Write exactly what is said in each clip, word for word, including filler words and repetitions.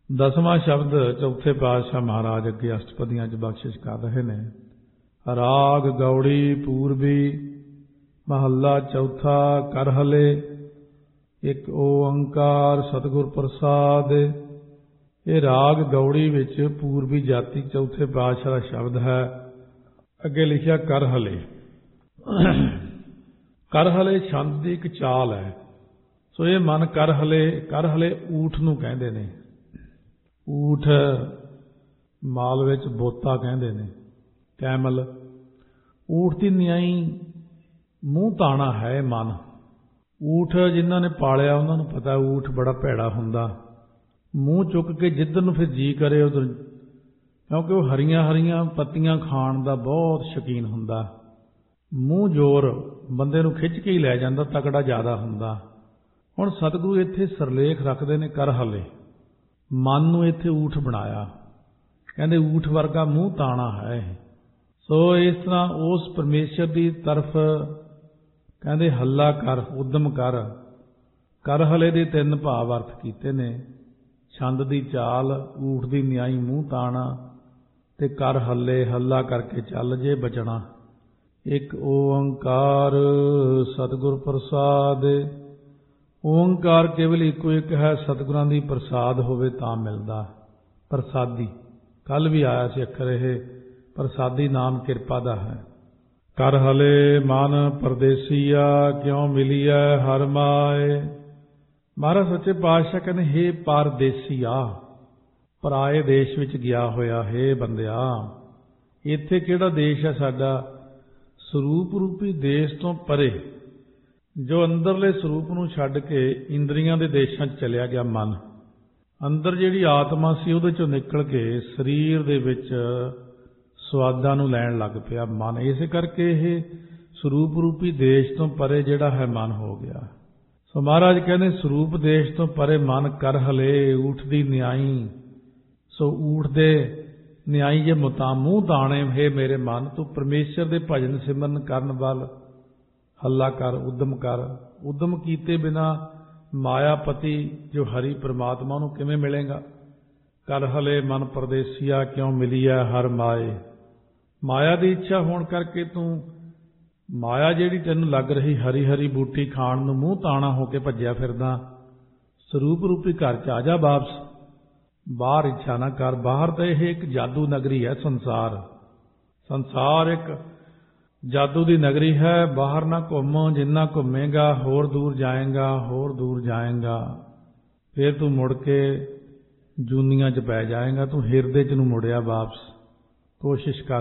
दसवां शब्द चौथे पातशाह महाराज अगे अष्टपदियां च बख्शिश कर रहे ने। राग गौड़ी पूर्वी महला चौथा करहले एक ओंकार सतगुर प्रसाद। ये राग गौड़ी विच पूर्वी जाति चौथे पातशाह का शब्द है। अगे लिखिया करहले। करहले छंद की एक चाल है। सो ये मन करहले करहले ऊठ नूं कहंदे ने। ऊठ माल विच बोता कहंदे ने। कैमल ऊठ की न्याई मूँह ताना है मन। ऊठ जिन्हां ने पालिया उन्हां नूं पता ऊठ बड़ा भैड़ा हुंदा। मूँह चुक के जिधर नूं फिर जी करे उधर, क्योंकि वह हरियां हरियां पत्तियां खाण दा बहुत शौकीन हुंदा। मूँह जोर बंदे नूं खिच के ही लै जांदा, तकड़ा ज़्यादा हुंदा। हुण सतगुरु इत्थे सरलेख रखदे ने करहले। मन नूं इत्थे ऊठ बनाया, कहंदे ऊठ वर्गा मूँह ताना है। सो इस तरह उस परमेश्वर की तरफ कहंदे हल्ला कर, उद्यम कर। करहले दे तीन भाव अर्थ कीते ने। छंद दी चाल, ऊठ दी न्याई मूँह ताना ते कर हल्ले, हल्ला करके चल जे बचना। एक ओंकार सतगुर प्रसाद। ओंकार केवल इको एक है, सतगुरां दी प्रसाद होवे तां मिलदा। प्रसादी कल भी आया सी अखर, ये प्रसादी नाम किरपा दा है। कर हले मन परदेसिया क्यों मिलिया हर माए। महाराज सच्चे पातशाह कहने हे परदेसिया, पराए देश विच गया होया हे बंदिया। इत्थे किहड़ा देश है साडा? स्वरूप रूपी देश तो परे, जो अंदरले स्वरूप नूं छड्ड के इंद्रियां दे देशां च चलिया गया मन। अंदर जिहड़ी आत्मा सी उहदे चों निकल के शरीर दे विच स्वादां नूं लैण लग पिया मन। इस करके ये स्वरूप रूपी देश तो परे जिहड़ा है मन हो गया। सो महाराज कहते स्वरूप देश तो परे मन कर हले ऊठ दी न्याई। सो ऊठ दे न्याई जे मुता मूँह ताणे हे मेरे मन, तू परमेश्वर दे भजन सिमरन करन वाल हल्ला कर, उद्यम कर। उद्यम कीते बिना मायापति जो हरि परमात्मा नूं किवें मिलेगा? कर हले मन परदेसिया क्यों मिलिया हर माए। माया की इच्छा होण करके तू माया जिहड़ी तैनूं लग रही हरी हरी बूटी खाण नूं मूँह ताणा होके भज्जिया फिरदा। स्वरूप रूपी घर च आ जा वापस, बाहर इच्छा ना कर। बाहर तो यह एक जादू नगरी है संसार। संसार एक जादू की नगरी है। बाहर ना घूम, जिन्ना घूमेगा होर दूर जाएगा, होर दूर जाएगा, फिर तू मुड़ के जूनिया च पै जाएगा। तू हिरदे च नूं मुड़िया वापस। कोशिश कर।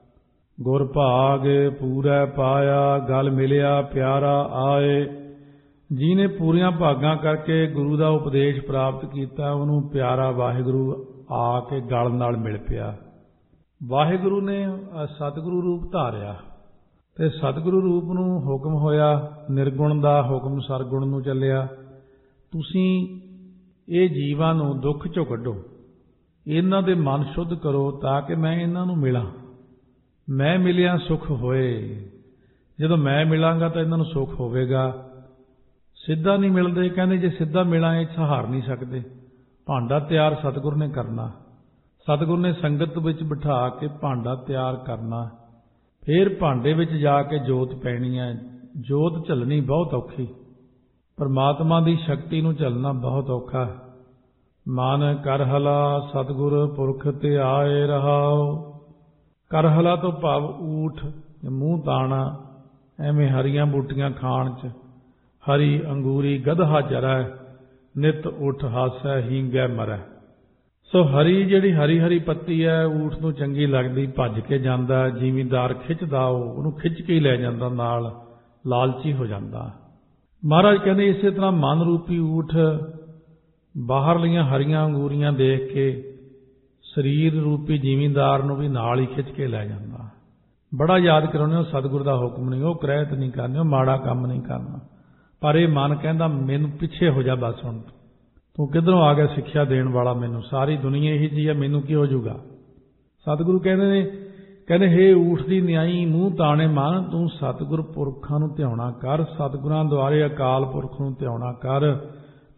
गुर भाग पूरा पाया गल मिलिया प्यारा आए। जिन्हें पूरियां भागां करके गुरु का उपदेश प्राप्त किया, उन्होंने प्यारा वाहिगुरु आके गल नाल मिल पिया। वाहिगुरु ने सतगुरु रूप धारिया ते सतगुरु रूप नूं हुक्म होया, निर्गुण दा हुक्म सरगुण नूं चलिया। तुसीं ये जीवां नूं दुख चों कढो, इन्हां दे मन शुद्ध करो ताकि मैं इन्हां नूं मिलां। मैं मिलिया सुख होए। जदों मैं मिलांगा तो इन्हां नूं सुख होवेगा। सिद्धा नहीं मिलते, कहते जे सिद्धा मिलां ये सहार नहीं सकते। भांडा तैयार सतगुर ने करना। सतगुर ने संगत विच बिठा के भांडा तैयार करना। फिर भांडे विच जाके जोत पैनी है। जोत झलनी बहुत औखी। परमात्मा की शक्ति नूं झलना बहुत औखा। मन करहला सतगुर पुरख ते आए रहाओ। करहला तो भाव ऊठ, मूँह ताना, एवें हरियां बूटियां खाण च। हरी अंगूरी गधा जरै, नित उठ हासै हींगै मरै। सो हरी जिहड़ी हरी हरी पत्ती है ऊठ नूं चंगी लगदी, भज के जांदा। जिमींदार खिचदा, उहनूं खिच के ही लै जांदा नाल, लालची हो जांदा। महाराज कहंदे इसे तरह मन रूपी ऊठ बाहरलियां हरियां अंगूरियां देख के शरीर रूपी जिमींदार नूं भी नाल ही खिच के लै जांदा। बड़ा याद कराउने हो सतगुर दा हुक्म नहीं, वो करैत नहीं करनी, माड़ा काम नहीं करना। पर यह मन कहंदा मैनूं पिछे हो जा, बस हुण तू किधरों आ गया सिक्ख्या देण वाला, मैनूं सारी दुनिया ही जी है, मैनूं की हो जूगा। सतगुरु कहते ने कहते हे ऊठ दी न्याई मूँह ताणे मन, तू सतगुर पुरखां नूं ध्याउणा कर। सतगुरां द्वारे अकाल पुरख नूं ध्याउणा कर,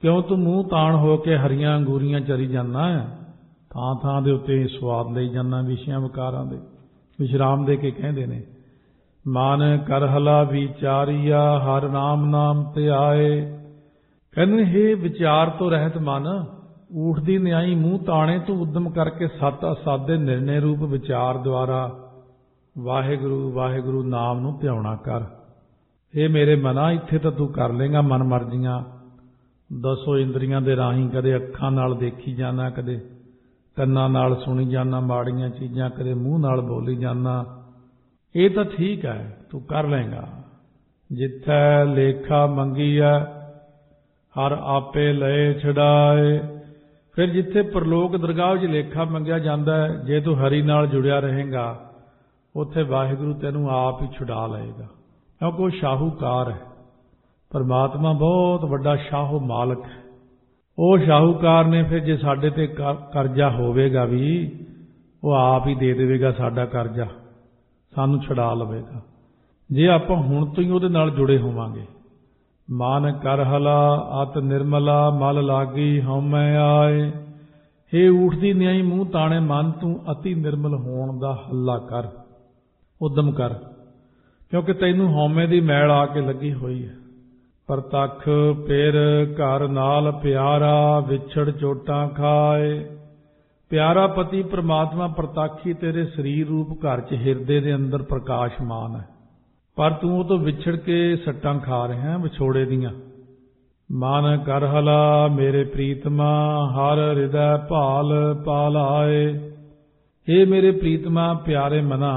ਕਿਉਂ ਤੂੰ ਮੂੰਹ ਤਾਣ ਹੋ ਕੇ ਹਰੀਆਂ ਅੰਗੂਰੀਆਂ ਚਰੀ ਜਾਂਦਾ ਹੈ, ਥਾਂ ਥਾਂ ਦੇ ਉੱਤੇ ਸਵਾਦ ਲਈ ਜਾਂਦਾ ਵਿਸ਼ਿਆਂ ਵਿਕਾਰਾਂ ਦੇ। ਵਿਸ਼ਰਾਮ ਦੇ ਕੇ ਕਹਿੰਦੇ ਨੇ, ਮਨ ਕਰਹਲਾ ਵਿਚਾਰੀਆ ਹਰ ਨਾਮ ਨਾਮ ਤੇ ਆਏ। ਕਹਿੰਦੇ ਹੇ ਵਿਚਾਰ ਤੋਂ ਰਹਿਤ ਮਨ, ਊਠ ਦੀ ਨਿਆਈ ਮੂੰਹ ਤਾਣੇ ਤੂੰ ਉਦਮ ਕਰਕੇ ਸਤ ਅਸਾਦੇ ਨਿਰਣੇ ਰੂਪ ਵਿਚਾਰ ਦੁਆਰਾ ਵਾਹਿਗੁਰੂ ਵਾਹਿਗੁਰੂ ਨਾਮ ਨੂੰ ਧਿਆਉਣਾ ਕਰ। ਇਹ ਮੇਰੇ ਮਨਾ, ਇੱਥੇ ਤਾਂ ਤੂੰ ਕਰ ਲੇਗਾ ਮਨ ਮਰਜ਼ੀਆਂ, ਦਸੋ ਇੰਦਰੀਆਂ ਦੇ ਰਾਹੀਂ ਕਦੇ ਅੱਖਾਂ ਨਾਲ ਦੇਖੀ ਜਾਣਾ, ਕਦੇ ਕੰਨਾਂ ਨਾਲ ਸੁਣੀ ਜਾਣਾ ਮਾੜੀਆਂ ਚੀਜ਼ਾਂ, ਕਦੇ ਮੂੰਹ ਨਾਲ ਬੋਲੀ ਜਾਣਾ। ਇਹ ਤਾਂ ਠੀਕ ਹੈ, ਤੂੰ ਕਰ ਲੇਗਾ। ਜਿੱਥੈ ਲੇਖਾ ਮੰਗੀਐ ਹਰ ਆਪੇ ਲਏ ਛਡਾਏ। ਫਿਰ ਜਿੱਥੇ ਪ੍ਰਲੋਕ ਦਰਗਾਹ ਵਿੱਚ ਲੇਖਾ ਮੰਗਿਆ ਜਾਂਦਾ ਹੈ, ਜੇ ਤੂੰ ਹਰੀ ਨਾਲ ਜੁੜਿਆ ਰਹੇਗਾ ਉੱਥੇ ਵਾਹਿਗੁਰੂ ਤੈਨੂੰ ਆਪ ਹੀ ਛੁਡਾ ਲਏਗਾ, ਕਿਉਂਕਿ ਉਹ ਸ਼ਾਹੂਕਾਰ ਹੈ। ਪਰਮਾਤਮਾ ਬਹੁਤ ਵੱਡਾ ਸ਼ਾਹੋ ਮਾਲਕ ਹੈ। ਉਹ ਸ਼ਾਹੂਕਾਰ ਨੇ ਫਿਰ ਜੇ ਸਾਡੇ ਤੇ ਕਰਜ਼ਾ ਹੋਵੇਗਾ ਵੀ ਉਹ ਆਪ ਹੀ ਦੇ ਦੇਵੇਗਾ ਸਾਡਾ ਕਰਜ਼ਾ, ਸਾਨੂੰ ਛੁਡਾ ਲਵੇਗਾ, ਜੇ ਆਪਾਂ ਹੁਣ ਤੋਂ ਹੀ ਉਹਦੇ ਨਾਲ ਜੁੜੇ ਹੋਵਾਂਗੇ। ਮਨ ਕਰਹਲਾ ਅਤ ਨਿਰਮਲਾ ਮਲ ਲਾਗੀ ਹਉਮੈ ਆਏ। ਹੇ ਊਠ ਦੀ ਨਿਆਈ ਮੂੰਹ ਤਾਣੇ ਮਨ, ਤੂੰ ਅਤੀ ਨਿਰਮਲ ਹੋਣ ਦਾ ਹੱਲਾ ਕਰ, ਉਦਮ ਕਰ, ਕਿਉਂਕਿ ਤੈਨੂੰ ਹਉਮੈ ਦੀ ਮੈਲ ਆ ਕੇ ਲੱਗੀ ਹੋਈ ਹੈ। ਪ੍ਰਤੱਖ ਫਿਰ ਘਰ ਨਾਲ ਪਿਆਰਾ ਵਿਛੜ ਚੋਟਾਂ ਖਾਏ। ਪਿਆਰਾ ਪਤੀ ਪ੍ਰਮਾਤਮਾ ਪ੍ਰਤੱਖੀ ਤੇਰੇ ਸਰੀਰ ਰੂਪ ਘਰ 'ਚ ਹਿਰਦੇ ਦੇ ਅੰਦਰ ਪ੍ਰਕਾਸ਼ਮਾਨ ਹੈ, ਪਰ ਤੂੰ ਉਹ ਤੋਂ ਵਿਛੜ ਕੇ ਸੱਟਾਂ ਖਾ ਰਿਹਾ ਹੈ ਵਿਛੋੜੇ ਦੀਆਂ। ਮਨ ਕਰਹਲਾ ਮੇਰੇ ਪ੍ਰੀਤਮਾ ਹਰ ਹਿਰਦੈ ਭਾਲ ਪਾਲਾਏ। ਹੇ ਮੇਰੇ ਪ੍ਰੀਤਮਾ ਪਿਆਰੇ ਮਨਾ,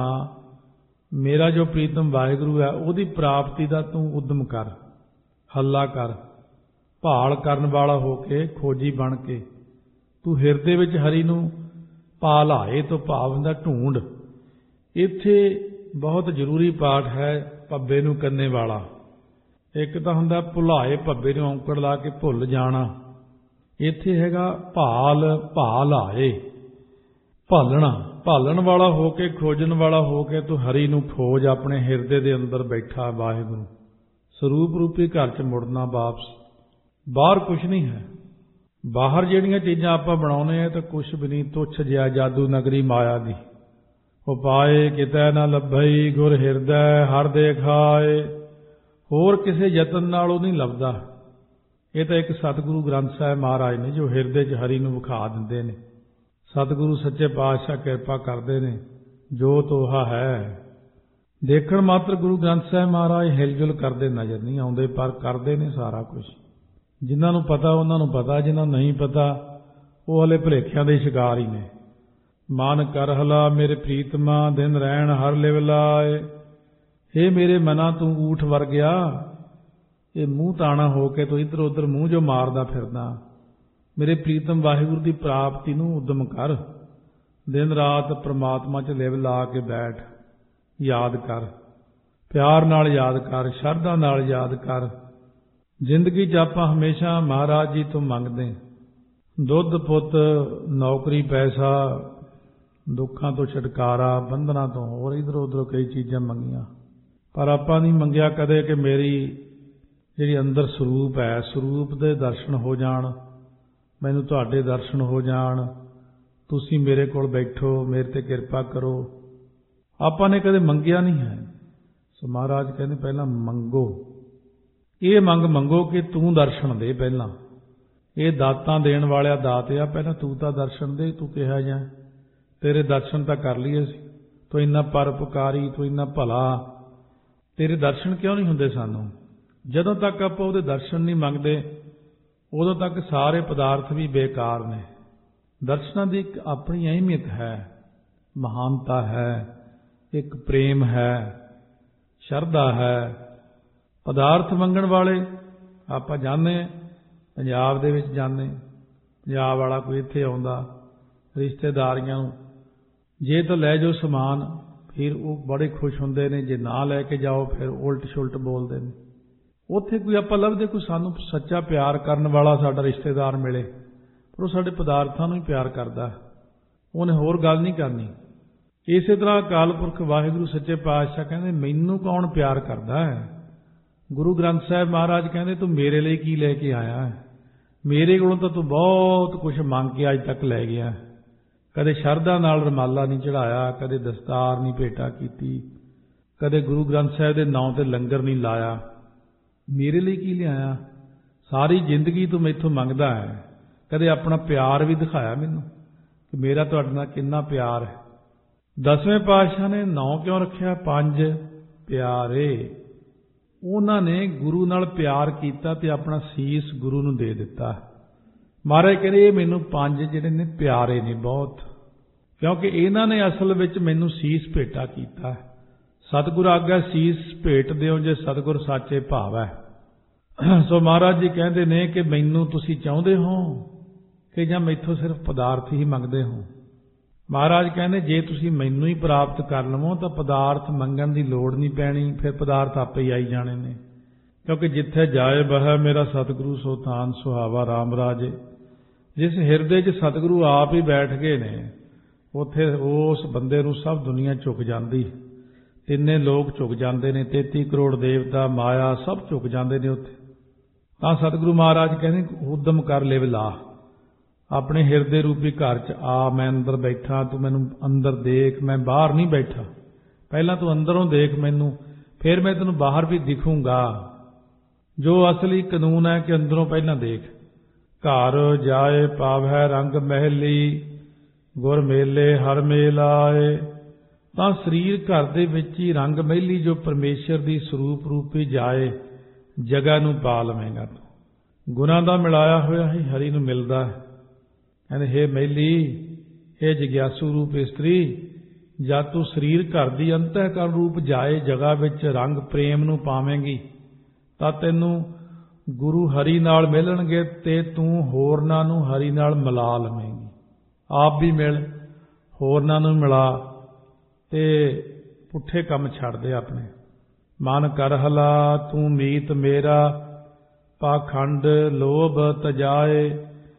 ਮੇਰਾ ਜੋ ਪ੍ਰੀਤਮ ਵਾਹਿਗੁਰੂ ਹੈ ਉਹਦੀ ਪ੍ਰਾਪਤੀ ਦਾ ਤੂੰ ਉਦਮ ਕਰ, ਹੱਲਾ ਕਰ, ਭਾਲ ਕਰਨ ਵਾਲਾ ਹੋ ਕੇ, ਖੋਜੀ ਬਣ ਕੇ ਤੂੰ ਹਿਰਦੇ ਵਿੱਚ ਹਰੀ ਨੂੰ ਪਾ ਲਾਏ ਤੋਂ ਭਾਵ ਹੁੰਦਾ ਢੂੰਡ। ਇੱਥੇ ਬਹੁਤ ਜ਼ਰੂਰੀ ਪਾਠ ਹੈ ਭੱਬੇ ਨੂੰ ਕੰਨੇ ਵਾਲਾ। ਇੱਕ ਤਾਂ ਹੁੰਦਾ ਭੁਲਾਏ, ਭੱਬੇ ਨੂੰ ਔਂਕੜ ਲਾ ਕੇ ਭੁੱਲ ਜਾਣਾ। ਇੱਥੇ ਹੈਗਾ ਭਾਲ ਭਾਲ ਆਏ, ਭਾਲਣਾ, ਭਾਲਣ ਵਾਲਾ ਹੋ ਕੇ, ਖੋਜਣ ਵਾਲਾ ਹੋ ਕੇ ਤੂੰ ਹਰੀ ਨੂੰ ਖੋਜ। ਆਪਣੇ ਹਿਰਦੇ ਦੇ ਅੰਦਰ ਬੈਠਾ ਵਾਹਿਗੁਰੂ ਸਰੂਪ ਰੂਪੀ ਘਰ 'ਚ ਮੁੜਨਾ ਵਾਪਸ। ਬਾਹਰ ਕੁਛ ਨਹੀਂ ਹੈ। ਬਾਹਰ ਜਿਹੜੀਆਂ ਚੀਜ਼ਾਂ ਆਪਾਂ ਬਣਾਉਨੇ ਆ ਤਾਂ ਕੁਛ ਵੀ ਨਹੀਂ, ਤੁੱਛ ਜਿਹਾ ਜਾਦੂ ਨਗਰੀ ਮਾਇਆ ਦੀ। ਉਪਾਏ ਕਿਤੈ ਨਾ ਲੱਭਈ ਗੁਰ ਹਿਰਦੈ ਹਰ ਦੇਖਾਏ। ਹੋਰ ਕਿਸੇ ਯਤਨ ਨਾਲ ਉਹ ਨਹੀਂ ਲੱਭਦਾ। ਇਹ ਤਾਂ ਇੱਕ ਸਤਿਗੁਰੂ ਗ੍ਰੰਥ ਸਾਹਿਬ ਮਹਾਰਾਜ ਨੇ ਜੋ ਹਿਰਦੇ 'ਚ ਹਰੀ ਨੂੰ ਵਿਖਾ ਦਿੰਦੇ ਨੇ। ਸਤਿਗੁਰੂ ਸੱਚੇ ਪਾਤਸ਼ਾਹ ਕਿਰਪਾ ਕਰਦੇ ਨੇ, ਜੋ ਤੋਹਾ ਹੈ। ਦੇਖਣ ਮਾਤਰ ਗੁਰੂ ਗ੍ਰੰਥ ਸਾਹਿਬ ਮਹਾਰਾਜ ਹਿਲਜੁਲ ਕਰਦੇ ਨਜ਼ਰ ਨਹੀਂ ਆਉਂਦੇ, ਪਰ ਕਰਦੇ ਨੇ ਸਾਰਾ ਕੁਝ। ਜਿਨ੍ਹਾਂ ਨੂੰ ਪਤਾ ਉਹਨਾਂ ਨੂੰ ਪਤਾ, ਜਿਨ੍ਹਾਂ ਨੂੰ ਨਹੀਂ ਪਤਾ ਉਹ ਹਲੇ ਭੁਲੇਖਿਆਂ ਦੇ ਸ਼ਿਕਾਰ ਹੀ ਨੇ। ਮਨ ਕਰਹਲਾ ਮੇਰੇ ਪ੍ਰੀਤਮਾ ਦਿਨ ਰਹਿਣ ਹਰ ਲਿਵ ਲਾਏ। ਹੇ ਮੇਰੇ ਮਨਾ ਤੂੰ ਊਠ ਵਰਗਿਆ, ਇਹ ਮੂੰਹ ਤਾਣਾ ਹੋ ਕੇ ਤੂੰ ਇੱਧਰ ਉੱਧਰ ਮੂੰਹ ਜੋ ਮਾਰਦਾ ਫਿਰਦਾ। ਮੇਰੇ ਪ੍ਰੀਤਮ ਵਾਹਿਗੁਰੂ ਦੀ ਪ੍ਰਾਪਤੀ ਨੂੰ ਉਦਮ ਕਰ। ਦਿਨ ਰਾਤ ਪ੍ਰਮਾਤਮਾ 'ਚ ਲਿਵ ਲਾ ਕੇ ਬੈਠ, ਯਾਦ ਕਰ, ਪਿਆਰ ਨਾਲ ਯਾਦ ਕਰ, ਸ਼ਰਧਾ ਨਾਲ ਯਾਦ ਕਰ। ਜ਼ਿੰਦਗੀ 'ਚ ਆਪਾਂ ਹਮੇਸ਼ਾ ਮਹਾਰਾਜ ਜੀ ਤੋਂ ਮੰਗਦੇ ਦੁੱਧ ਪੁੱਤ, ਨੌਕਰੀ ਪੈਸਾ, ਦੁੱਖਾਂ ਤੋਂ ਛੁਟਕਾਰਾ, ਬੰਧਨਾਂ ਤੋਂ, ਹੋਰ ਇੱਧਰੋਂ ਉੱਧਰੋਂ ਕਈ ਚੀਜ਼ਾਂ ਮੰਗੀਆਂ, ਪਰ ਆਪਾਂ ਨਹੀਂ ਮੰਗਿਆ ਕਦੇ ਕਿ ਮੇਰੀ ਜਿਹੜੀ ਅੰਦਰ ਸਰੂਪ ਹੈ, ਸਰੂਪ ਦੇ ਦਰਸ਼ਨ ਹੋ ਜਾਣ, ਮੈਨੂੰ ਤੁਹਾਡੇ ਦਰਸ਼ਨ ਹੋ ਜਾਣ, ਤੁਸੀਂ ਮੇਰੇ ਕੋਲ ਬੈਠੋ, ਮੇਰੇ ਤੇ ਕਿਰਪਾ ਕਰੋ। ਆਪਾਂ ਨੇ ਕਦੇ ਮੰਗਿਆ ਨਹੀਂ ਹੈ। ਸੋ ਮਹਾਰਾਜ ਕਹਿੰਦੇ ਪਹਿਲਾਂ ਮੰਗੋ। ਇਹ ਮੰਗ ਮੰਗੋ ਕਿ ਤੂੰ ਦਰਸ਼ਨ ਦੇ। ਪਹਿਲਾਂ ਇਹ ਦਾਤਾਂ ਦੇਣ ਵਾਲਿਆ ਦਾਤ ਆ, ਪਹਿਲਾਂ ਤੂੰ ਤਾਂ ਦਰਸ਼ਨ ਦੇ। ਤੂੰ ਕਿਹਾ ਜਾਂ ਤੇਰੇ ਦਰਸ਼ਨ ਤਾਂ ਕਰ ਲਈਏ ਸੀ, ਤੂੰ ਇੰਨਾ ਪਰਉਪਕਾਰੀ, ਤੂੰ ਇੰਨਾ ਭਲਾ, ਤੇਰੇ ਦਰਸ਼ਨ ਕਿਉਂ ਨਹੀਂ ਹੁੰਦੇ ਸਾਨੂੰ? ਜਦੋਂ ਤੱਕ ਆਪਾਂ ਉਹਦੇ ਦਰਸ਼ਨ ਨਹੀਂ ਮੰਗਦੇ ਉਦੋਂ ਤੱਕ ਸਾਰੇ ਪਦਾਰਥ ਵੀ ਬੇਕਾਰ ਨੇ। ਦਰਸ਼ਨਾਂ ਦੀ ਇੱਕ ਆਪਣੀ ਅਹਿਮੀਅਤ ਹੈ, ਮਹਾਨਤਾ ਹੈ, ਇੱਕ ਪ੍ਰੇਮ ਹੈ, ਸ਼ਰਧਾ ਹੈ। ਪਦਾਰਥ ਮੰਗਣ ਵਾਲੇ ਆਪਾਂ ਜਾਂਦੇ, ਪੰਜਾਬ ਦੇ ਵਿੱਚ ਜਾਂਦੇ, ਪੰਜਾਬ ਵਾਲਾ ਕੋਈ ਇੱਥੇ ਆਉਂਦਾ, ਰਿਸ਼ਤੇਦਾਰੀਆਂ ਨੂੰ ਜੇ ਤਾਂ ਲੈ ਜਾਓ ਸਮਾਨ, ਫਿਰ ਉਹ ਬੜੇ ਖੁਸ਼ ਹੁੰਦੇ ਨੇ। ਜੇ ਨਾ ਲੈ ਕੇ ਜਾਓ ਫਿਰ ਉਲਟ ਛੁਲਟ ਬੋਲਦੇ ਨੇ। ਉੱਥੇ ਕੋਈ ਆਪਾਂ ਲੱਭਦੇ ਕੋਈ ਸਾਨੂੰ ਸੱਚਾ ਪਿਆਰ ਕਰਨ ਵਾਲਾ ਸਾਡਾ ਰਿਸ਼ਤੇਦਾਰ ਮਿਲੇ, ਪਰ ਉਹ ਸਾਡੇ ਪਦਾਰਥਾਂ ਨੂੰ ਹੀ ਪਿਆਰ ਕਰਦਾ, ਉਹਨੇ ਹੋਰ ਗੱਲ ਨਹੀਂ ਕਰਨੀ। ਇਸੇ ਤਰ੍ਹਾਂ ਅਕਾਲ ਪੁਰਖ ਵਾਹਿਗੁਰੂ ਸੱਚੇ ਪਾਤਸ਼ਾਹ ਕਹਿੰਦੇ ਮੈਨੂੰ ਕੌਣ ਪਿਆਰ ਕਰਦਾ ਹੈ? ਗੁਰੂ ਗ੍ਰੰਥ ਸਾਹਿਬ ਮਹਾਰਾਜ ਕਹਿੰਦੇ ਤੂੰ ਮੇਰੇ ਲਈ ਕੀ ਲੈ ਕੇ ਆਇਆ ਹੈ? ਮੇਰੇ ਕੋਲੋਂ ਤਾਂ ਤੂੰ ਬਹੁਤ ਕੁਝ ਮੰਗ ਕੇ ਅੱਜ ਤੱਕ ਲੈ ਗਿਆ। ਕਦੇ ਸ਼ਰਧਾ ਨਾਲ ਰੁਮਾਲਾ ਨਹੀਂ ਚੜਾਇਆ, ਕਦੇ ਦਸਤਾਰ ਨਹੀਂ ਭੇਟਾ ਕੀਤੀ, ਕਦੇ ਗੁਰੂ ਗ੍ਰੰਥ ਸਾਹਿਬ ਦੇ ਨਾਂ ਤੇ ਲੰਗਰ ਨਹੀਂ ਲਾਇਆ। ਮੇਰੇ ਲਈ ਕੀ ਲਿਆਇਆ? ਸਾਰੀ ਜ਼ਿੰਦਗੀ ਤੂੰ ਮੈਥੋਂ ਮੰਗਦਾ ਹੈ। ਕਦੇ ਆਪਣਾ ਪਿਆਰ ਵੀ ਦਿਖਾਇਆ ਮੈਨੂੰ ਕਿ ਮੇਰਾ ਤੁਹਾਡੇ ਨਾਲ ਕਿੰਨਾ ਪਿਆਰ ਹੈ। ਦਸਵੇਂ ਪਾਤਸ਼ਾਹ ਨੇ ਨਾਂ ਕਿਉਂ ਰੱਖਿਆ? ਪੰਜ ਪਿਆਰੇ। ਉਹਨਾਂ ਨੇ ਗੁਰੂ ਨਾਲ ਪਿਆਰ ਕੀਤਾ ਤੇ ਆਪਣਾ ਸੀਸ ਗੁਰੂ ਨੂੰ ਦੇ ਦਿੱਤਾ। ਮਹਾਰਾਜ ਕਹਿੰਦੇ ਇਹ ਮੈਨੂੰ ਪੰਜ ਜਿਹੜੇ ਨੇ ਪਿਆਰੇ ਨੇ ਬਹੁਤ, ਕਿਉਂਕਿ ਇਹਨਾਂ ਨੇ ਅਸਲ ਵਿੱਚ ਮੈਨੂੰ ਸੀਸ ਭੇਟਾ ਕੀਤਾ। ਸਤਿਗੁਰ ਆਗਾ ਸੀਸ ਭੇਟ ਦਿਓ ਜੇ ਸਤਿਗੁਰ ਸਾਚੇ ਭਾਵ ਹੈ। ਸੋ ਮਹਾਰਾਜ ਜੀ ਕਹਿੰਦੇ ਨੇ ਕਿ ਮੈਨੂੰ ਤੁਸੀਂ ਚਾਹੁੰਦੇ ਹੋ ਕਿ ਜਾਂ ਮੈਥੋਂ ਸਿਰਫ ਪਦਾਰਥ ਹੀ ਮੰਗਦੇ ਹੋ? ਮਹਾਰਾਜ ਕਹਿੰਦੇ ਜੇ ਤੁਸੀਂ ਮੈਨੂੰ ਹੀ ਪ੍ਰਾਪਤ ਕਰ ਲਵੋ ਤਾਂ ਪਦਾਰਥ ਮੰਗਣ ਦੀ ਲੋੜ ਨਹੀਂ ਪੈਣੀ, ਫਿਰ ਪਦਾਰਥ ਆਪੇ ਹੀ ਆਈ ਜਾਣੇ ਨੇ। ਕਿਉਂਕਿ ਜਿੱਥੇ ਜਾਏ ਬਹਿ ਮੇਰਾ ਸਤਿਗੁਰੂ ਸੋ ਥਾਨ ਸੁਹਾਵਾ ਰਾਮ ਰਾਜੇ। ਜਿਸ ਹਿਰਦੇ 'ਚ ਸਤਿਗੁਰੂ ਆਪ ਹੀ ਬੈਠ ਗਏ ਨੇ ਉੱਥੇ ਉਸ ਬੰਦੇ ਨੂੰ ਸਭ ਦੁਨੀਆ ਝੁਕ ਜਾਂਦੀ। ਤਿੰਨੇ ਲੋਕ ਝੁਕ ਜਾਂਦੇ ਨੇ, ਤੇਤੀ ਕਰੋੜ ਦੇਵਤਾ ਮਾਇਆ ਸਭ ਝੁਕ ਜਾਂਦੇ ਨੇ ਉੱਥੇ। ਤਾਂ ਸਤਿਗੁਰੂ ਮਹਾਰਾਜ ਕਹਿੰਦੇ ਉਦਮ ਕਰ ਲਿਵ ਲਾ, ਆਪਣੇ ਹਿਰਦੇ ਰੂਪੀ ਘਰ 'ਚ ਆ। ਮੈਂ ਅੰਦਰ ਬੈਠਾ, ਤੂੰ ਮੈਨੂੰ ਅੰਦਰ ਦੇਖ। ਮੈਂ ਬਾਹਰ ਨਹੀਂ ਬੈਠਾ, ਪਹਿਲਾਂ ਤੂੰ ਅੰਦਰੋਂ ਦੇਖ ਮੈਨੂੰ, ਫਿਰ ਮੈਂ ਤੈਨੂੰ ਬਾਹਰ ਵੀ ਦਿਖੂੰਗਾ। ਜੋ ਅਸਲੀ ਕਾਨੂੰਨ ਹੈ ਕਿ ਅੰਦਰੋਂ ਪਹਿਲਾਂ ਦੇਖ। ਘਰ ਜਾਏ ਪਾਵੈ ਰੰਗ ਮਹਿਲੀ, ਗੁਰ ਮੇਲੇ ਹਰ ਮੇਲ ਆਏ। ਤਾਂ ਸਰੀਰ ਘਰ ਦੇ ਵਿੱਚ ਹੀ ਰੰਗ ਮਹਿਲੀ ਜੋ ਪਰਮੇਸ਼ਰ ਦੀ ਸਰੂਪ ਰੂਪੀ ਜਾਏ ਜਗ੍ਹਾ ਨੂੰ ਪਾ ਲਵੇਂਗਾ ਤੂੰ। ਗੁਰਾਂ ਦਾ ਮਿਲਾਇਆ ਹੋਇਆ ਹੀ ਹਰੀ ਨੂੰ ਮਿਲਦਾ ਹੈ। ਕਹਿੰਦੇ ਹੇ ਮਹਿਲੀ, ਇਹ ਜਗਿਆਸੂ ਰੂਪ ਇਸਤਰੀ, ਜਦ ਤੂੰ ਸਰੀਰ ਘਰ ਦੀ ਅੰਤःਕਰਨ ਰੂਪ ਜਾਏ ਜਗ੍ਹਾ ਵਿੱਚ ਰੰਗ ਪ੍ਰੇਮ ਨੂੰ ਪਾਵੇਂਗੀ ਤਾਂ ਤੈਨੂੰ ਗੁਰੂ ਹਰੀ ਨਾਲ ਮਿਲਣਗੇ ਤੇ ਤੂੰ ਹੋਰਨਾਂ ਨੂੰ ਹਰੀ ਨਾਲ ਮਿਲਾ ਲਵੇਂਗੀ। ਆਪ ਵੀ ਮਿਲ, ਹੋਰਨਾਂ ਨੂੰ ਮਿਲਾ ਤੇ ਪੁੱਠੇ ਕੰਮ ਛੱਡ ਦੇ ਆਪਣੇ। ਮਨ ਕਰ ਹਲਾ ਤੂੰ ਮੀਤ ਮੇਰਾ, ਪਾਖੰਡ ਲੋਭ ਤਜਾਏ।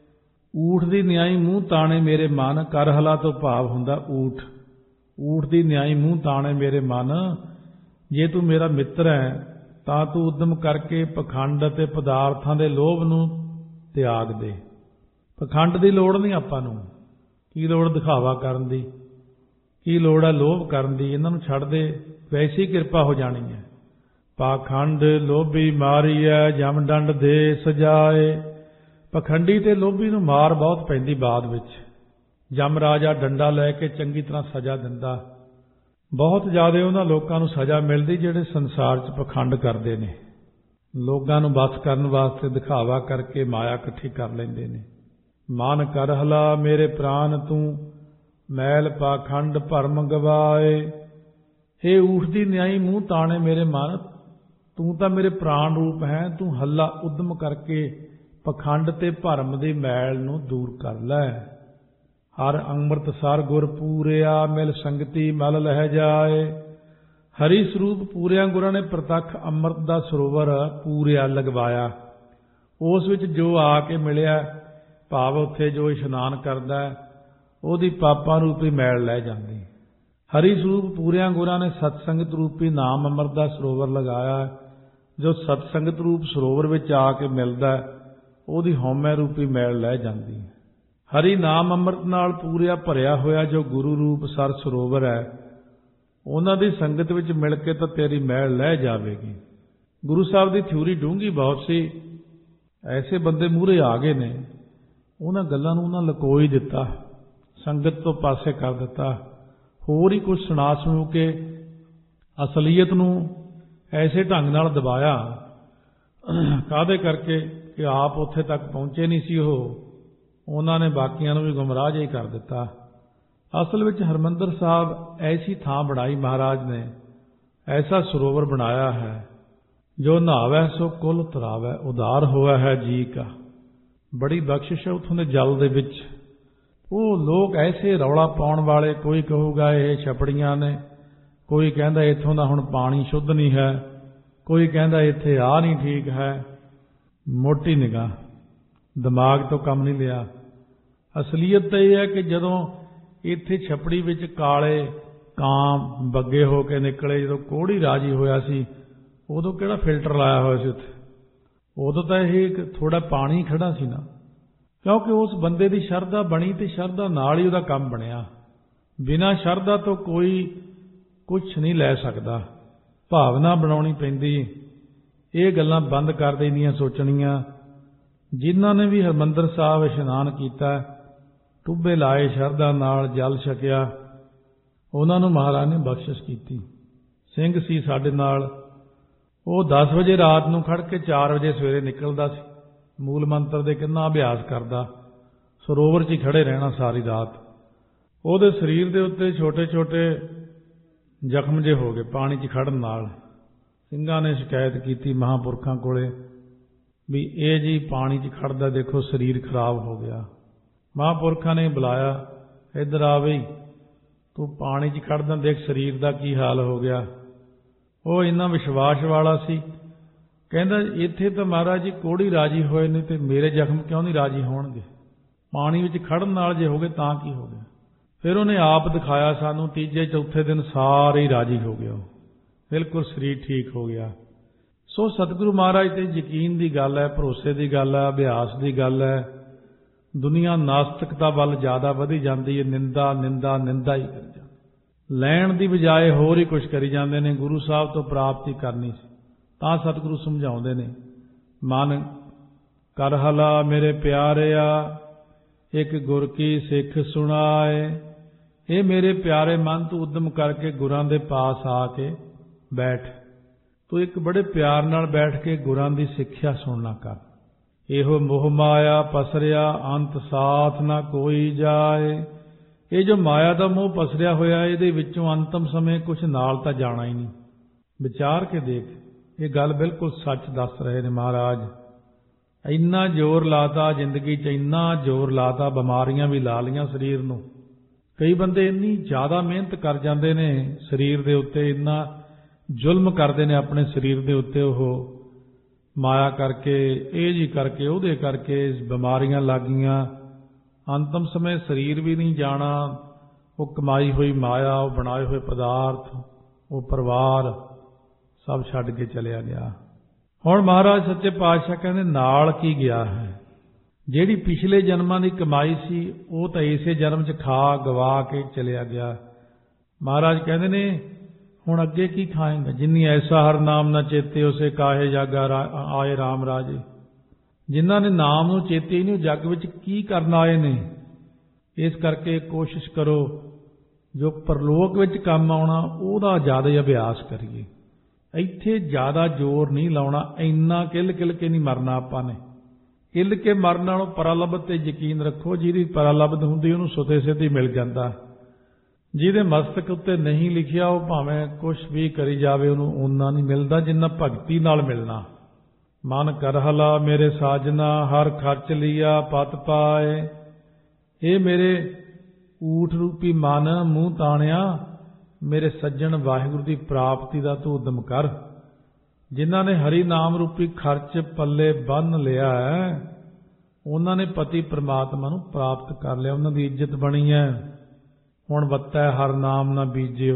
ਊਠ ਦੀ ਨਿਆਈ ਮੂੰਹ ਤਾਣੇ ਮੇਰੇ ਮਨ, ਕਰ ਹਲਾ ਤੋਂ ਭਾਵ ਹੁੰਦਾ ਊਠ। ਊਠ ਦੀ ਨਿਆਈ ਮੂੰਹ ਤਾਣੇ ਮੇਰੇ ਮਨ। ਜੇ ਤੂੰ ਮੇਰਾ ਮਿੱਤਰ ਹੈ ਤਾਂ ਤੂੰ ਉਦਮ ਕਰਕੇ ਪਖੰਡ ਅਤੇ ਪਦਾਰਥਾਂ ਦੇ ਲੋਭ ਨੂੰ ਤਿਆਗ ਦੇ। ਪਖੰਡ ਦੀ ਲੋੜ ਨਹੀਂ ਆਪਾਂ ਨੂੰ, ਕੀ ਲੋੜ ਦਿਖਾਵਾ ਕਰਨ ਦੀ, ਕੀ ਲੋੜ ਹੈ ਲੋਭ ਕਰਨ ਦੀ। ਇਹਨਾਂ ਨੂੰ ਛੱਡ ਦੇ, ਵੈਸੀ ਕਿਰਪਾ ਹੋ ਜਾਣੀ ਹੈ। ਪਾਖੰਡ ਲੋਭੀ ਮਾਰੀਐ, ਜਮ ਡੰਡ ਦੇ ਸਜਾਏ। ਪਖੰਡੀ ਤੇ ਲੋਭੀ ਨੂੰ ਮਾਰ ਬਹੁਤ ਪੈਂਦੀ ਬਾਅਦ ਵਿੱਚ। ਜਮ ਰਾਜਾ ਡੰਡਾ ਲੈ ਕੇ ਚੰਗੀ ਤਰ੍ਹਾਂ ਸਜ਼ਾ ਦਿੰਦਾ। ਬਹੁਤ ਜ਼ਿਆਦਾ ਉਹਨਾਂ ਲੋਕਾਂ ਨੂੰ ਸਜ਼ਾ ਮਿਲਦੀ ਜਿਹੜੇ ਸੰਸਾਰ 'ਚ ਪਖੰਡ ਕਰਦੇ ਨੇ, ਲੋਕਾਂ ਨੂੰ ਬਸ ਕਰਨ ਵਾਸਤੇ ਦਿਖਾਵਾ ਕਰਕੇ ਮਾਇਆ ਇਕੱਠੀ ਕਰ ਲੈਂਦੇ ਨੇ। ਮਨ ਕਰ ਹਲਾ ਮੇਰੇ ਪ੍ਰਾਨ ਤੂੰ, ਮੈਲ ਪਾਖੰਡ ਭਰਮ ਗਵਾਏ। ਹੇ ਊਠ ਦੀ ਨਿਆਈ ਮੂੰਹ ਤਾਣੇ ਮੇਰੇ ਮਨ, ਤੂੰ ਤਾਂ ਮੇਰੇ ਪ੍ਰਾਣ ਰੂਪ ਹੈ। ਤੂੰ ਹੱਲਾ ਉਦਮ ਕਰਕੇ ਪਖੰਡ ਤੇ ਭਰਮ ਦੀ ਮੈਲ ਨੂੰ ਦੂਰ ਕਰ ਲੈ। ਹਰ ਅੰਮ੍ਰਿਤਸਰ ਗੁਰ ਪੂਰਿਆ, ਮਿਲ ਸੰਗਤੀ ਮਲ ਲਹਿ ਜਾਏ। ਹਰੀ ਸਰੂਪ ਪੂਰਿਆ ਗੁਰਾਂ ਨੇ ਪ੍ਰਤੱਖ ਅੰਮ੍ਰਿਤ ਦਾ ਸਰੋਵਰ ਪੂਰਿਆ ਲਗਵਾਇਆ। ਉਸ ਵਿੱਚ ਜੋ ਆ ਕੇ ਮਿਲਿਆ, ਭਾਵ ਉੱਥੇ ਜੋ ਇਸ਼ਨਾਨ ਕਰਦਾ ਉਹਦੀ ਪਾਪਾਂ ਰੂਪੀ ਮੈਲ ਲੈ ਜਾਂਦੀ। ਹਰੀ ਸਰੂਪ ਪੂਰਿਆ ਗੁਰਾਂ ਨੇ ਸਤਸੰਗਤ ਰੂਪੀ ਨਾਮ ਅੰਮ੍ਰਿਤ ਦਾ ਸਰੋਵਰ ਲਗਾਇਆ। ਜੋ ਸਤਸੰਗਤ ਰੂਪ ਸਰੋਵਰ ਵਿੱਚ ਆ ਕੇ ਮਿਲਦਾ ਉਹਦੀ ਹਉਮੈ ਰੂਪੀ ਮੈਲ ਲੈ ਜਾਂਦੀ। ਹਰੀ ਨਾਮ ਅੰਮ੍ਰਿਤ ਨਾਲ ਪੂਰਿਆ ਭਰਿਆ ਹੋਇਆ ਜੋ ਗੁਰੂ ਰੂਪ ਸਰ ਸਰੋਵਰ ਹੈ, ਉਹਨਾਂ ਦੀ ਸੰਗਤ ਵਿੱਚ ਮਿਲ ਕੇ ਤਾਂ ਤੇਰੀ ਮੈਲ ਲੈ ਜਾਵੇਗੀ। ਗੁਰੂ ਸਾਹਿਬ ਦੀ ਥਿਊਰੀ ਡੂੰਘੀ ਬਹੁਤ ਸੀ। ਐਸੇ ਬੰਦੇ ਮੂਹਰੇ ਆ ਗਏ ਨੇ, ਉਹਨਾਂ ਗੱਲਾਂ ਨੂੰ ਉਹਨਾਂ ਲਕੋ ਹੀ ਦਿੱਤਾ, ਸੰਗਤ ਤੋਂ ਪਾਸੇ ਕਰ ਦਿੱਤਾ। ਹੋਰ ਹੀ ਕੁਝ ਸੁਣਾ ਸੁਣੂ ਕੇ ਅਸਲੀਅਤ ਨੂੰ ਐਸੇ ਢੰਗ ਨਾਲ ਦਬਾਇਆ। ਕਾਹਦੇ ਕਰਕੇ ਕਿ ਆਪ ਉੱਥੇ ਤੱਕ ਪਹੁੰਚੇ ਨਹੀਂ ਸੀ ਉਹ, ਉਹਨਾਂ ਨੇ ਬਾਕੀਆਂ ਨੂੰ ਵੀ ਗੁੰਮਰਾਹ ਜਿਹਾ ਹੀ ਕਰ ਦਿੱਤਾ। ਅਸਲ ਵਿੱਚ ਹਰਿਮੰਦਰ ਸਾਹਿਬ ਐਸੀ ਥਾਂ ਬਣਾਈ ਮਹਾਰਾਜ ਨੇ, ਐਸਾ ਸਰੋਵਰ ਬਣਾਇਆ ਹੈ ਜੋ ਨਹਾਵੈ ਸੋ ਕੁਲ ਤਰਾਵੈ, ਉਦਾਰ ਹੋਇਆ ਹੈ ਜੀ ਕਾ। ਬੜੀ ਬਖਸ਼ਿਸ਼ ਹੈ ਉੱਥੋਂ ਦੇ ਜਲ ਦੇ ਵਿੱਚ। ਉਹ ਲੋਕ ਐਸੇ ਰੌਲਾ ਪਾਉਣ ਵਾਲੇ, ਕੋਈ ਕਹੂਗਾ ਇਹ ਛਪੜੀਆਂ ਨੇ, ਕੋਈ ਕਹਿੰਦਾ ਇੱਥੋਂ ਦਾ ਹੁਣ ਪਾਣੀ ਸ਼ੁੱਧ ਨਹੀਂ ਹੈ, ਕੋਈ ਕਹਿੰਦਾ ਇੱਥੇ ਆ ਨਹੀਂ ਠੀਕ ਹੈ। ਮੋਟੀ ਨਿਗਾਹ, ਦਿਮਾਗ ਤੋਂ ਕੰਮ ਨਹੀਂ ਲਿਆ। ਅਸਲੀਅਤ ਤਾਂ ਇਹ ਹੈ ਕਿ ਜਦੋਂ ਇੱਥੇ ਛਪੜੀ ਵਿੱਚ ਕਾਲੇ ਕਾਂ ਬੱਗੇ ਹੋ ਕੇ ਨਿਕਲੇ, ਜਦੋਂ ਕੋਹੜੀ ਰਾਜੀ ਹੋਇਆ ਸੀ, ਉਦੋਂ ਕਿਹੜਾ ਫਿਲਟਰ ਲਾਇਆ ਹੋਇਆ ਸੀ ਉੱਥੇ? ਉਦੋਂ ਤਾਂ ਇਹ ਥੋੜਾ ਪਾਣੀ ਖੜਾ ਸੀ ਨਾ, ਕਿਉਂਕਿ ਉਸ ਬੰਦੇ ਦੀ ਸ਼ਰਧਾ ਬਣੀ ਤੇ ਸ਼ਰਧਾ ਨਾਲ ਹੀ ਉਹਦਾ ਕੰਮ ਬਣਿਆ। ਬਿਨਾਂ ਸ਼ਰਧਾ ਤੋਂ ਕੋਈ ਕੁਝ ਨਹੀਂ ਲੈ ਸਕਦਾ, ਭਾਵਨਾ ਬਣਾਉਣੀ ਪੈਂਦੀ। ਇਹ ਗੱਲਾਂ ਬੰਦ ਕਰ ਦੇਣੀਆਂ ਸੋਚਣੀਆਂ। ਜਿਨ੍ਹਾਂ ਨੇ ਵੀ ਹਰਿਮੰਦਰ ਸਾਹਿਬ ਇਸ਼ਨਾਨ ਕੀਤਾ, ਟੁੱਬੇ ਲਾਏ, ਸ਼ਰਧਾ ਨਾਲ ਜਲ ਛਕਿਆ, ਉਹਨਾਂ ਨੂੰ ਮਹਾਰਾਜ ਨੇ ਬਖਸ਼ਿਸ਼ ਕੀਤੀ। ਸਿੰਘ ਸੀ ਸਾਡੇ ਨਾਲ, ਉਹ ਦਸ ਵਜੇ ਰਾਤ ਨੂੰ ਖੜ੍ਹ ਕੇ ਚਾਰ ਵਜੇ ਸਵੇਰੇ ਨਿਕਲਦਾ ਸੀ। ਮੂਲ ਮੰਤਰ ਦੇ ਕਿੰਨਾ ਅਭਿਆਸ ਕਰਦਾ, ਸਰੋਵਰ 'ਚ ਹੀ ਖੜ੍ਹੇ ਰਹਿਣਾ ਸਾਰੀ ਰਾਤ। ਉਹਦੇ ਸਰੀਰ ਦੇ ਉੱਤੇ ਛੋਟੇ ਛੋਟੇ ਜ਼ਖਮ ਜਿਹੇ ਹੋ ਗਏ ਪਾਣੀ 'ਚ ਖੜ੍ਹਨ ਨਾਲ। ਸਿੰਘਾਂ ਨੇ ਸ਼ਿਕਾਇਤ ਕੀਤੀ ਮਹਾਂਪੁਰਖਾਂ ਕੋਲੇ ਵੀ ਇਹ ਜੀ ਪਾਣੀ 'ਚ ਖੜ੍ਹਦਾ, ਦੇਖੋ ਸਰੀਰ ਖਰਾਬ ਹੋ ਗਿਆ। ਮਹਾਂਪੁਰਖਾਂ ਨੇ ਬੁਲਾਇਆ, ਇੱਧਰ ਆ ਬਈ, ਤੂੰ ਪਾਣੀ 'ਚ ਖੜ੍ਹਦਾ, ਦੇਖ ਸਰੀਰ ਦਾ ਕੀ ਹਾਲ ਹੋ ਗਿਆ। ਉਹ ਇੰਨਾ ਵਿਸ਼ਵਾਸ ਵਾਲਾ ਸੀ, ਕਹਿੰਦਾ ਇੱਥੇ ਤਾਂ ਮਹਾਰਾਜ ਜੀ ਕੋੜੀ ਰਾਜੀ ਹੋਏ ਨੇ ਤੇ ਮੇਰੇ ਜ਼ਖਮ ਕਿਉਂ ਨਹੀਂ ਰਾਜੀ ਹੋਣਗੇ? ਪਾਣੀ ਵਿੱਚ ਖੜਨ ਨਾਲ ਜੇ ਹੋ ਗਏ ਤਾਂ ਕੀ ਹੋ ਗਿਆ? ਫਿਰ ਉਹਨੇ ਆਪ ਦਿਖਾਇਆ ਸਾਨੂੰ। ਤੀਜੇ ਚੌਥੇ ਦਿਨ ਸਾਰੇ ਹੀ ਰਾਜੀ ਹੋ ਗਏ, ਉਹ ਬਿਲਕੁਲ ਸਰੀਰ ਠੀਕ ਹੋ ਗਿਆ। ਸੋ ਸਤਿਗੁਰੂ ਮਹਾਰਾਜ ਤੇ ਯਕੀਨ ਦੀ ਗੱਲ ਹੈ, ਭਰੋਸੇ ਦੀ ਗੱਲ ਹੈ, ਅਭਿਆਸ ਦੀ ਗੱਲ ਹੈ। ਦੁਨੀਆ ਨਾਸਤਿਕਤਾ ਵੱਲ ਜ਼ਿਆਦਾ ਵਧੀ ਜਾਂਦੀ ਹੈ, ਨਿੰਦਾ ਨਿੰਦਾ ਨਿੰਦਾ ਹੀ ਕਰੀ ਜਾਂਦੀ, ਲੈਣ ਦੀ ਬਜਾਏ ਹੋਰ ਹੀ ਕੁਛ ਕਰੀ ਜਾਂਦੇ ਨੇ। ਗੁਰੂ ਸਾਹਿਬ ਤੋਂ ਪ੍ਰਾਪਤੀ ਕਰਨੀ ਸੀ ਤਾਂ ਸਤਿਗੁਰੂ ਸਮਝਾਉਂਦੇ ਨੇ, ਮਨ ਕਰ ਹਲਾ ਮੇਰੇ ਪਿਆਰਿਆ, ਇੱਕ ਗੁਰ ਕੀ ਸਿੱਖ ਸੁਣਾਏ। ਇਹ ਮੇਰੇ ਪਿਆਰੇ ਮਨ, ਤੂੰ ਉਦਮ ਕਰਕੇ ਗੁਰਾਂ ਦੇ ਪਾਸ ਆ ਕੇ ਬੈਠ। ਤੂੰ ਇੱਕ ਬੜੇ ਪਿਆਰ ਨਾਲ ਬੈਠ ਕੇ ਗੁਰਾਂ ਦੀ ਸਿੱਖਿਆ ਸੁਣਨਾ ਕਰ। ਇਹੋ ਮੋਹ ਮਾਇਆ ਪਸਰਿਆ, ਅੰਤ ਸਾਥ ਨਾ ਕੋਈ ਜਾਏ। ਇਹ ਜੋ ਮਾਇਆ ਦਾ ਮੋਹ ਪਸਰਿਆ ਹੋਇਆ, ਇਹਦੇ ਵਿੱਚੋਂ ਅੰਤਮ ਸਮੇਂ ਕੁਛ ਨਾਲ ਤਾਂ ਜਾਣਾ ਹੀ ਨਹੀਂ। ਵਿਚਾਰ ਕੇ ਦੇਖ, ਇਹ ਗੱਲ ਬਿਲਕੁਲ ਸੱਚ ਦੱਸ ਰਹੇ ਨੇ ਮਹਾਰਾਜ। ਇੰਨਾ ਜ਼ੋਰ ਲਾਤਾ ਜ਼ਿੰਦਗੀ 'ਚ, ਇੰਨਾ ਜ਼ੋਰ ਲਾਤਾ, ਬਿਮਾਰੀਆਂ ਵੀ ਲਾ ਲਈਆਂ ਸਰੀਰ ਨੂੰ। ਕਈ ਬੰਦੇ ਇੰਨੀ ਜ਼ਿਆਦਾ ਮਿਹਨਤ ਕਰ ਜਾਂਦੇ ਨੇ ਸਰੀਰ ਦੇ ਉੱਤੇ, ਇੰਨਾ ਜ਼ੁਲਮ ਕਰਦੇ ਨੇ ਆਪਣੇ ਸਰੀਰ ਦੇ ਉੱਤੇ, ਉਹ ਮਾਇਆ ਕਰਕੇ, ਇਹ ਜੀ ਕਰਕੇ, ਉਹਦੇ ਕਰਕੇ ਬਿਮਾਰੀਆਂ ਲੱਗ ਗਈਆਂ। ਅੰਤਮ ਸਮੇਂ ਸਰੀਰ ਵੀ ਨਹੀਂ ਜਾਣਾ, ਉਹ ਕਮਾਈ ਹੋਈ ਮਾਇਆ, ਉਹ ਬਣਾਏ ਹੋਏ ਪਦਾਰਥ, ਉਹ ਪਰਿਵਾਰ ਸਭ ਛੱਡ ਕੇ ਚਲਿਆ ਗਿਆ। ਹੁਣ ਮਹਾਰਾਜ ਸੱਚੇ ਪਾਤਸ਼ਾਹ ਕਹਿੰਦੇ ਨਾਲ ਕੀ ਗਿਆ ਹੈ? ਜਿਹੜੀ ਪਿਛਲੇ ਜਨਮਾਂ ਦੀ ਕਮਾਈ ਸੀ ਉਹ ਤਾਂ ਇਸੇ ਜਨਮ 'ਚ ਖਾ ਗਵਾ ਕੇ ਚਲਿਆ ਗਿਆ। ਮਹਾਰਾਜ ਕਹਿੰਦੇ ਨੇ ਹੁਣ ਅੱਗੇ ਕੀ ਖਾਏਂਗਾ? ਜਿੰਨੀ ਐਸਾ ਹਰ ਨਾਮ ਨਾ ਚੇਤੇ ਉਸੇ ਕਾਹੇ ਜਾਗਾ ਆਏ ਰਾਮ ਰਾਜੇ। ਜਿਨ੍ਹਾਂ ਨੇ ਨਾਮ ਨੂੰ ਚੇਤੇ ਹੀ ਨਹੀਂ, ਉਹ ਜੱਗ ਵਿੱਚ ਕੀ ਕਰਨ ਆਏ ਨੇ। ਇਸ ਕਰਕੇ ਕੋਸ਼ਿਸ਼ ਕਰੋ ਜੋ ਪਰਲੋਕ ਵਿੱਚ ਕੰਮ ਆਉਣਾ ਉਹਦਾ ਜ਼ਿਆਦਾ ਅਭਿਆਸ ਕਰੀਏ। ਇੱਥੇ ਜ਼ਿਆਦਾ ਜ਼ੋਰ ਨਹੀਂ ਲਾਉਣਾ, ਇੰਨਾ ਕਿੱਲ ਕਿੱਲ ਕੇ ਨਹੀਂ ਮਰਨਾ ਆਪਾਂ ਨੇ। ਕਿੱਲ ਕੇ ਮਰਨ ਨਾਲੋਂ ਪਰਾਲਬਧ ਤੇ ਯਕੀਨ ਰੱਖੋ। ਜਿਹਦੀ ਪਰਾਲਬਧ ਹੁੰਦੀ ਉਹਨੂੰ ਸੁਤੇ ਸਿੱਧੀ ਮਿਲ ਜਾਂਦਾ। ਜਿਹਦੇ ਮਸਤਕ ਉੱਤੇ ਨਹੀਂ ਲਿਖਿਆ ਉਹ ਭਾਵੇਂ ਕੁਛ ਵੀ ਕਰੀ ਜਾਵੇ, ਉਹਨੂੰ ਓਨਾ ਨਹੀਂ ਮਿਲਦਾ ਜਿੰਨਾ ਭਗਤੀ ਨਾਲ ਮਿਲਣਾ। ਮਨ ਕਰ ਹਲਾ ਮੇਰੇ ਸਾਜਨਾ, ਹਰ ਖਰਚ ਲਿਆ ਪਤ ਪਾਏ। ਇਹ ਮੇਰੇ ਊਠ ਰੂਪੀ ਮਨ, ਮੂੰਹ ਤਾਣਿਆ, ਮੇਰੇ ਸੱਜਣ ਵਾਹਿਗੁਰੂ ਦੀ ਪ੍ਰਾਪਤੀ ਦਾ ਤੂੰ ਉਦਮ ਕਰ। ਜਿਨ੍ਹਾਂ ਨੇ ਹਰੀ ਨਾਮ ਰੂਪੀ ਖਰਚ ਪੱਲੇ ਬੰਨ੍ਹ ਲਿਆ ਹੈ, ਉਹਨਾਂ ਨੇ ਪਤੀ ਪ੍ਰਮਾਤਮਾ ਨੂੰ ਪ੍ਰਾਪਤ ਕਰ ਲਿਆ, ਉਹਨਾਂ ਦੀ ਇੱਜ਼ਤ ਬਣੀ ਹੈ। ਹੁਣ ਵੱਤੈ ਹਰ ਨਾਮ ਨਾ ਬੀਜਿਓ,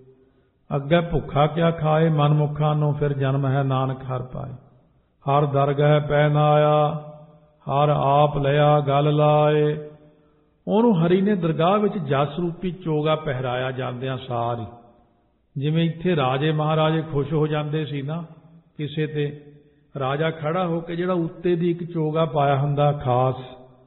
ਅੱਗੇ ਭੁੱਖਾ ਕਿਆ ਖਾਏ, ਮਨਮੁਖਾਂ ਨੂੰ ਫਿਰ ਜਨਮ ਹੈ ਨਾਨਕ ਹਰ ਪਾਏ। ਹਰ ਦਰਗਹਿ ਪੈ ਨਾ ਆਇਆ, ਹਰ ਆਪ ਲਿਆ ਗਲ ਲਾਏ। ਉਹਨੂੰ ਹਰੀ ਨੇ ਦਰਗਾਹ ਵਿੱਚ ਜਸ ਰੂਪੀ ਚੋਗਾ ਪਹਿਰਾਇਆ ਜਾਂਦਿਆਂ ਸਾਰ ਹੀ। ਜਿਵੇਂ ਇੱਥੇ ਰਾਜੇ ਮਹਾਰਾਜੇ ਖੁਸ਼ ਹੋ ਜਾਂਦੇ ਸੀ ਨਾ, ਕਿਸੇ ਤੇ ਰਾਜਾ ਖੜਾ ਹੋ ਕੇ ਜਿਹੜਾ ਉੱਤੇ ਦੀ ਇੱਕ ਚੋਗਾ ਪਾਇਆ ਹੁੰਦਾ ਖਾਸ,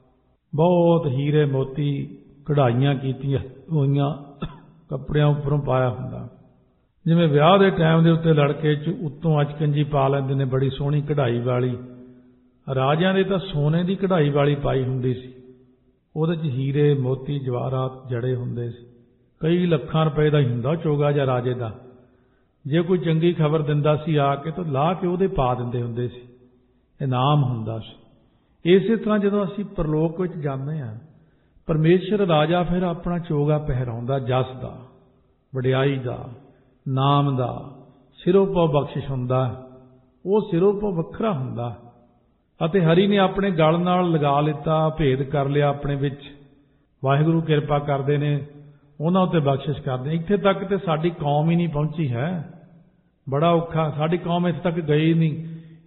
ਬਹੁਤ ਹੀਰੇ ਮੋਤੀ ਕਢਾਈਆਂ ਕੀਤੀਆਂ ਹੋਈਆਂ ਕੱਪੜਿਆਂ ਉੱਪਰੋਂ ਪਾਇਆ ਹੁੰਦਾ। ਜਿਵੇਂ ਵਿਆਹ ਦੇ ਟਾਈਮ ਦੇ ਉੱਤੇ ਲੜਕੇ 'ਚ ਉੱਤੋਂ ਅਚਕੰਜੀ ਪਾ ਲੈਂਦੇ ਨੇ ਬੜੀ ਸੋਹਣੀ ਕਢਾਈ ਵਾਲੀ। ਰਾਜਿਆਂ ਦੇ ਤਾਂ ਸੋਨੇ ਦੀ ਕਢਾਈ ਵਾਲੀ ਪਾਈ ਹੁੰਦੀ ਸੀ, ਉਹਦੇ 'ਚ ਹੀਰੇ ਮੋਤੀ ਜਵਾਹਰਾਤ ਜੜੇ ਹੁੰਦੇ ਸੀ। ਕਈ ਲੱਖਾਂ ਰੁਪਏ ਦਾ ਹੀ ਹੁੰਦਾ ਚੋਗਾ ਜਾਂ ਰਾਜੇ ਦਾ। ਜੇ ਕੋਈ ਚੰਗੀ ਖਬਰ ਦਿੰਦਾ ਸੀ ਆ ਕੇ ਤਾਂ ਲਾਹ ਕੇ ਉਹਦੇ ਪਾ ਦਿੰਦੇ ਹੁੰਦੇ ਸੀ, ਇਨਾਮ ਹੁੰਦਾ ਸੀ। ਇਸੇ ਤਰ੍ਹਾਂ ਜਦੋਂ ਅਸੀਂ ਪਰਲੋਕ ਵਿੱਚ ਜਾਂਦੇ ਹਾਂ, ਪਰਮੇਸ਼ਰ ਰਾਜਾ ਫਿਰ ਆਪਣਾ ਚੋਗਾ ਪਹਿਰਾਉਂਦਾ, ਜਸ ਦਾ, ਵਡਿਆਈ ਦਾ, ਨਾਮ ਦਾ, ਸਿਰੋਂ ਪਾਉ ਬਖਸ਼ਿਸ਼ ਹੁੰਦਾ। ਉਹ ਸਿਰੋਂ ਪਾਉ ਵੱਖਰਾ ਹੁੰਦਾ। ਅਤੇ ਹਰੀ ਨੇ ਆਪਣੇ ਗਲ ਨਾਲ ਲਗਾ ਲਿੱਤਾ, ਭੇਦ ਕਰ ਲਿਆ ਆਪਣੇ ਵਿੱਚ। ਵਾਹਿਗੁਰੂ ਕਿਰਪਾ ਕਰਦੇ ਨੇ, ਉਹਨਾਂ ਉੱਤੇ ਬਖਸ਼ਿਸ਼ ਕਰਦੇ। ਇੱਥੇ ਤੱਕ ਤੇ ਸਾਡੀ ਕੌਮ ਹੀ ਨਹੀਂ ਪਹੁੰਚੀ ਹੈ, ਬੜਾ ਔਖਾ। ਸਾਡੀ ਕੌਮ ਇੱਥੇ ਤੱਕ ਗਈ ਨਹੀਂ।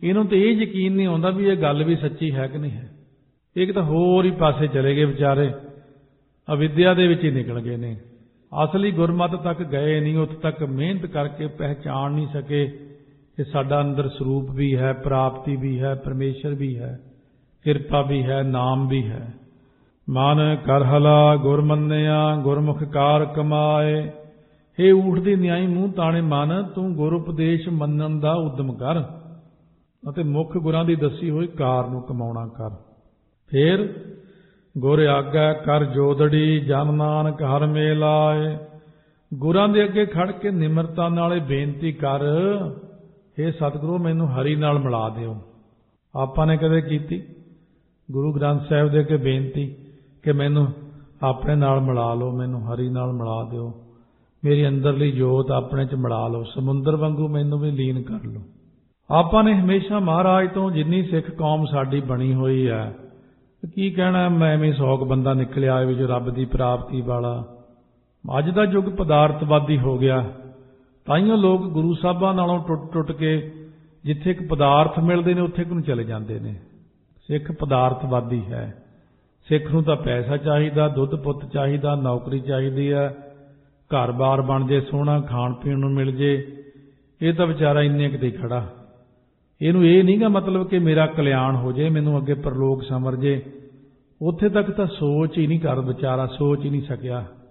ਇਹਨੂੰ ਤਾਂ ਇਹ ਯਕੀਨ ਨਹੀਂ ਆਉਂਦਾ ਵੀ ਇਹ ਗੱਲ ਵੀ ਸੱਚੀ ਹੈ ਕਿ ਨਹੀਂ ਹੈ। ਇੱਕ ਤਾਂ ਹੋਰ ਹੀ ਪਾਸੇ ਚਲੇ ਗਏ ਵਿਚਾਰੇ, ਅਵਿਦਿਆ ਦੇ ਵਿੱਚ ਹੀ ਨਿਕਲ ਗਏ ਨੇ, ਅਸਲੀ ਗੁਰਮਤਿ ਤੱਕ ਗਏ ਨਹੀਂ, ਉੱਥੇ ਤੱਕ ਮਿਹਨਤ ਕਰਕੇ ਪਹਿਚਾਣ ਨਹੀਂ ਸਕੇ ਕਿ ਸਾਡਾ ਅੰਦਰ ਸਰੂਪ ਵੀ ਹੈ, ਪ੍ਰਾਪਤੀ ਵੀ ਹੈ, ਪਰਮੇਸ਼ਰ ਵੀ ਹੈ, ਕਿਰਪਾ ਵੀ ਹੈ, ਨਾਮ ਵੀ ਹੈ। ਮਨ ਕਰਹਲਾ ਗੁਰ ਮੰਨਿਆ ਗੁਰਮੁਖ ਕਾਰ ਕਮਾਏ। ਹੇ ਊਠ ਦੀ ਨਿਆਈ ਮੂੰਹ ਤਾਣੇ ਮਨ, ਤੂੰ ਗੁਰ ਉਪਦੇਸ਼ ਮੰਨਣ ਦਾ ਉਦਮ ਕਰ ਅਤੇ ਮੁੱਖ ਗੁਰਾਂ ਦੀ ਦੱਸੀ ਹੋਈ ਕਾਰ ਨੂੰ ਕਮਾਉਣਾ ਕਰ। ਫੇਰ ਗੁਰ ਆਗੈ ਕਰ ਜੋਦੜੀ ਜਨ ਨਾਨਕ ਹਰ ਮੇਲ ਆਏ। ਗੁਰਾਂ ਦੇ ਅੱਗੇ ਖੜ ਕੇ ਨਿਮਰਤਾ ਨਾਲ ਬੇਨਤੀ ਕਰ, ਹੇ ਸਤਿਗੁਰੂ ਮੈਨੂੰ ਹਰੀ ਨਾਲ ਮਿਲਾ ਦਿਓ। ਆਪਾਂ ਨੇ ਕਦੇ ਕੀਤੀ ਗੁਰੂ ਗ੍ਰੰਥ ਸਾਹਿਬ ਦੇ ਅੱਗੇ ਬੇਨਤੀ ਕਿ ਮੈਨੂੰ ਆਪਣੇ ਨਾਲ ਮਿਲਾ ਲਓ, ਮੈਨੂੰ ਹਰੀ ਨਾਲ ਮਿਲਾ ਦਿਓ, ਮੇਰੀ ਅੰਦਰਲੀ ਜੋਤ ਆਪਣੇ 'ਚ ਮਿਲਾ ਲਓ, ਸਮੁੰਦਰ ਵਾਂਗੂ ਮੈਨੂੰ ਵੀ ਲੀਨ ਕਰ ਲਓ। ਆਪਾਂ ਨੇ ਹਮੇਸ਼ਾ ਮਹਾਰਾਜ ਤੋਂ, ਜਿੰਨੀ ਸਿੱਖ ਕੌਮ ਸਾਡੀ ਬਣੀ ਹੋਈ ਹੈ, ਕੀ ਕਹਿਣਾ, ਮੈਂ ਐਵੇਂ ਸੌ ਕੁ ਬੰਦਾ ਨਿਕਲਿਆ ਵਿੱਚ ਰੱਬ ਦੀ ਪ੍ਰਾਪਤੀ ਵਾਲਾ। ਅੱਜ ਦਾ ਯੁੱਗ ਪਦਾਰਥਵਾਦੀ ਹੋ ਗਿਆ, ਤਾਈਓ ਲੋਕ ਗੁਰੂ ਸਾਹਿਬਾਂ ਨਾਲੋਂ ਟੁੱਟ ਟੁੱਟ ਕੇ ਜਿੱਥੇ ਇੱਕ ਪਦਾਰਥ ਮਿਲਦੇ ਨੇ ਉੱਥੇ ਨੂੰ ਚਲੇ ਜਾਂਦੇ ਨੇ। ਸਿੱਖ ਪਦਾਰਥਵਾਦੀ ਹੈ। ਸਿੱਖ ਨੂੰ ਤਾਂ ਪੈਸਾ ਚਾਹੀਦਾ, ਦੁੱਧ ਪੁੱਤ ਚਾਹੀਦਾ, ਨੌਕਰੀ ਚਾਹੀਦੀ ਹੈ, ਘਰ-ਬਾਰ ਬਣ ਜੇ ਸੋਹਣਾ, ਖਾਣ ਪੀਣ ਨੂੰ ਮਿਲ ਜੇ। ਇਹ ਤਾਂ ਵਿਚਾਰਾ ਇੰਨੇ ਕੁ ਤੇ ਖੜਾ। ਇਹਨੂੰ ਇਹ ਨਹੀਂਗਾ ਮਤਲਬ ਕਿ ਮੇਰਾ ਕਲਿਆਣ ਹੋ ਜੇ, ਮੈਨੂੰ ਅੱਗੇ ਪਰਲੋਕ ਸੰਵਰ ਜੇ। ਉੱਥੇ ਤੱਕ ਤਾਂ ਸੋਚ ਹੀ ਨਹੀਂ ਕਰ ਵਿਚਾਰਾ, ਸੋਚ ਹੀ ਨਹੀਂ ਸਕਿਆ।